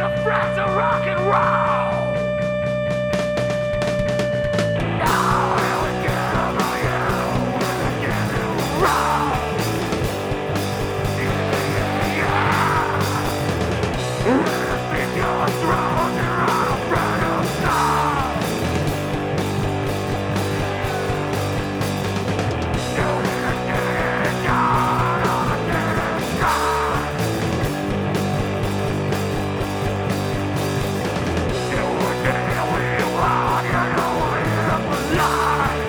friends of rock and roll. Now I would give you again to roll. Speak your throne, you're not afraid of snow. You didn't get it done on a dead sky. You were dead, we won, you know it was life.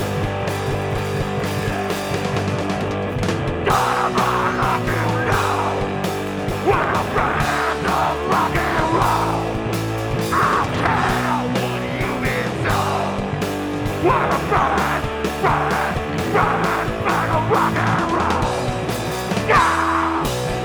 None of us love you now. We're a friend of rock and roll. I care what you mean so. We're a friend of rock and roll. Yeah!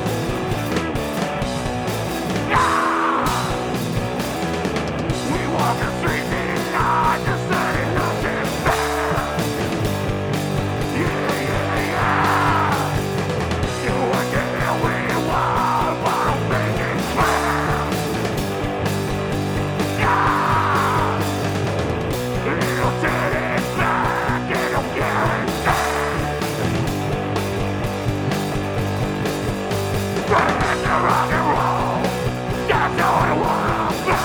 Yeah! We walk the streets at night to say nothing fair. Yeah, yeah, yeah. You were there, we were, but I'm thinking clear. Yeah! You did it back, and I'm guaranteed. Friends of rock and roll, that's how I wanna be.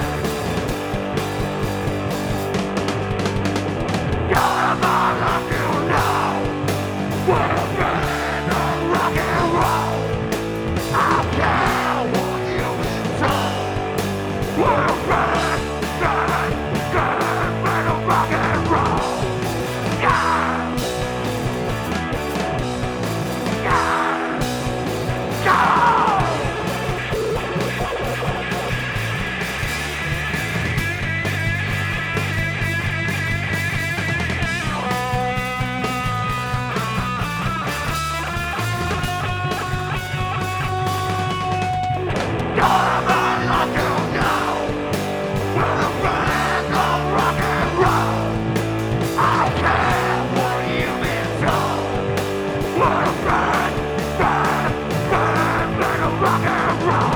None of us love you now. We're a friend of rock and roll. I care what you say. We're a friend of rock and roll. Yeah! Yeah! Yeah! None of us love you now. We're the friends of rock and roll. I care what you been told. We're a friend of rock and roll.